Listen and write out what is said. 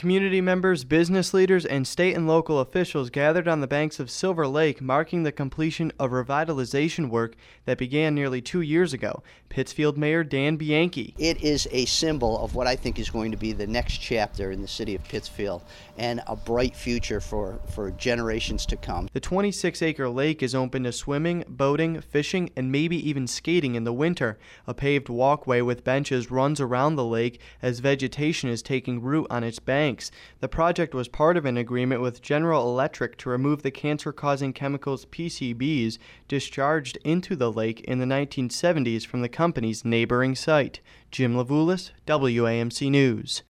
Community members, business leaders, and state and local officials gathered on the banks of Silver Lake, marking the completion of revitalization work that began nearly 2 years ago. Pittsfield Mayor Dan Bianchi. It is a symbol of what I think is going to be the next chapter in the city of Pittsfield and a bright future for generations to come. The 26-acre lake is open to swimming, boating, fishing, and maybe even skating in the winter. A paved walkway with benches runs around the lake as vegetation is taking root on its banks. The project was part of an agreement with General Electric to remove the cancer-causing chemicals PCBs discharged into the lake in the 1970s from the company's neighboring site. Jim Lavulis, WAMC News.